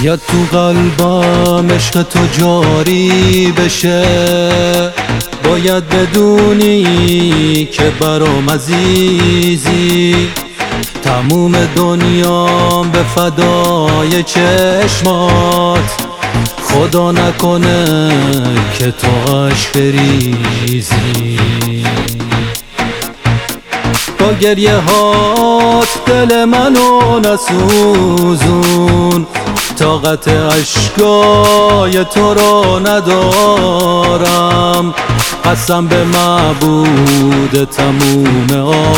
باید تو قلبم عشق تو جاری بشه، باید بدونی که برام عزیزی، تموم دنیام به فدای چشمات، خدا نکنه که تو عشق بریزی. با گریه هات دل منو نسوزون، طاقت اشکای تو رو ندارم، قسم به معبود تموم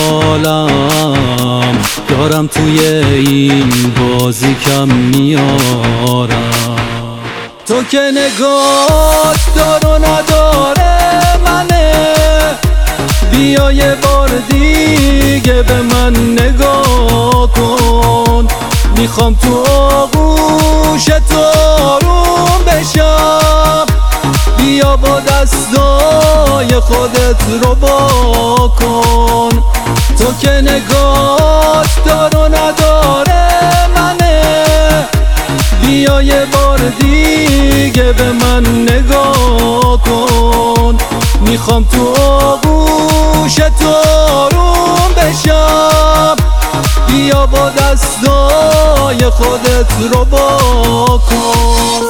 عالم، دارم توی این بازی کم میارم. تو که نگات دار و نداره منه، بیا یه بار دیگه به من نگاه کن، میخوام تو آغوش تو آروم بشم، بیا با دستای خودت رو با کن. تو که نگات دار و نداره منه، بیا یه بار دیگه به من نگاه کن، میخوام تو آغوش تو آروم بشم، بیا با دستای خودت رو با کن.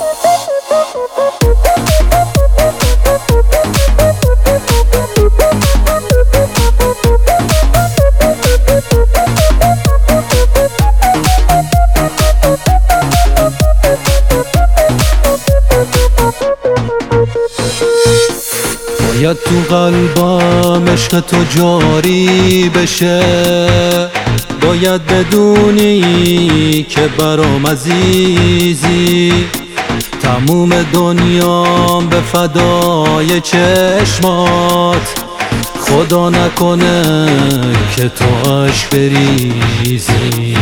باید تو قلبم عشق تو جاری بشه، باید بدونی که برام عزیزی، تموم دنیام به فدای چشمات، خدا نکنه که تو عشق بریزی.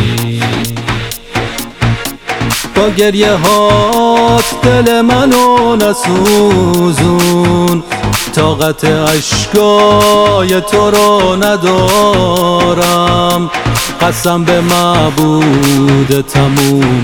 با گریه هات دل منو نسوزون، طاقت اشکای تو رو ندارم، قسم به معبود تموم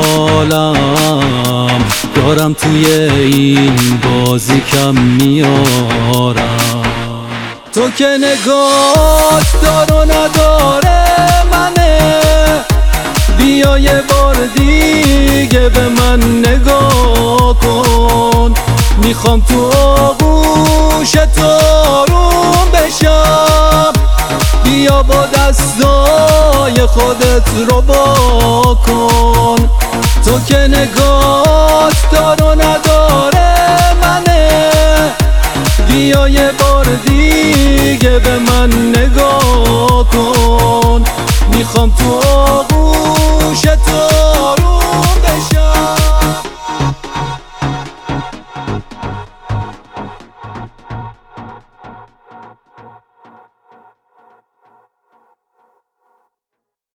عالم، دارم توی این بازی کم میارم. تو که نگات دار و نداره منه، بیا یه بار دیگه به من نگاه کن، میخوام تو آغوش تو آروم بشم، بیا با دستای خودت رو با کن. تو که نگات دار و نداره منه، بیا یه بار دیگه به من نگاه کن، میخوام تو